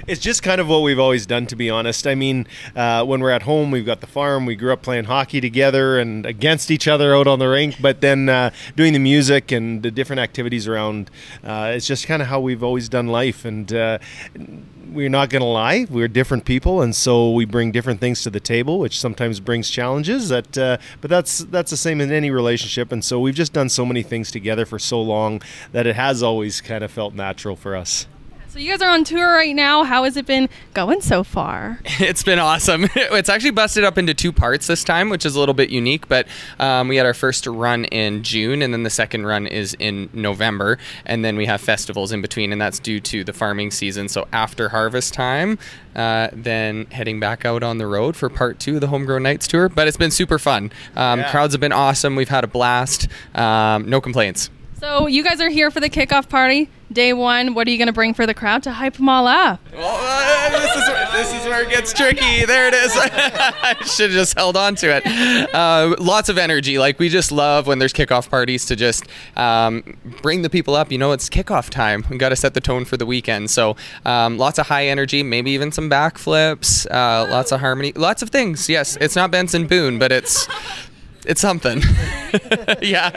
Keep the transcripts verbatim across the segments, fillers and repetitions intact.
It's just kind of what we've always done, to be honest. I mean, uh, when we're at home, we've got the farm. We grew up playing hockey together and against each other out on the rink. But then uh, doing the music and the different activities around, uh, it's just kind of how we've always done life. And uh, we're not going to lie, we're different people, and so we bring different things to the table, which sometimes brings challenges. That, uh, but that's that's the same in any relationship. And so we've just done so many things together for so long that it has always kind of felt natural for us. So you guys are on tour right now. How has it been going so far? It's been awesome. It's actually busted up into two parts this time, which is a little bit unique, but um, we had our first run in June, and then the second run is in November, and then we have festivals in between, and that's due to the farming season. So after harvest time, uh, then heading back out on the road for part two of the Homegrown Nights tour, but it's been super fun. Um, yeah. Crowds have been awesome. We've had a blast. Um, no complaints. So you guys are here for the kickoff party, day one. What are you going to bring for the crowd to hype them all up? Well, uh, this, is where, this is where it gets tricky. There it is. I should have just held on to it. Uh, lots of energy. Like, we just love when there's kickoff parties to just um, bring the people up. You know, it's kickoff time. We got to set the tone for the weekend. So um, lots of high energy, maybe even some backflips, uh, lots of harmony, lots of things. Yes, it's not Benson Boone, but it's... It's something. Yeah.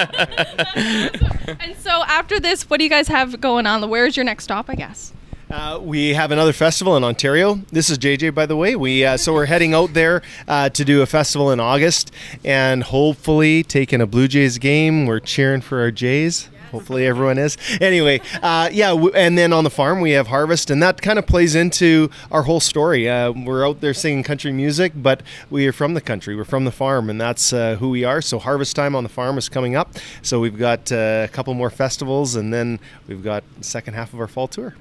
And so after this, what do you guys have going on? Where's your next stop, I guess? Uh, we have another festival in Ontario. This is J J, by the way. We uh, so we're heading out there uh, to do a festival in August, and hopefully taking a Blue Jays game. We're cheering for our Jays. Hopefully everyone is. Anyway, uh, yeah, w- and then on the farm we have harvest, and that kind of plays into our whole story. Uh, we're out there singing country music, but we are from the country. We're from the farm, and that's uh, who we are. So harvest time on the farm is coming up. So we've got uh, a couple more festivals, and then we've got the second half of our fall tour.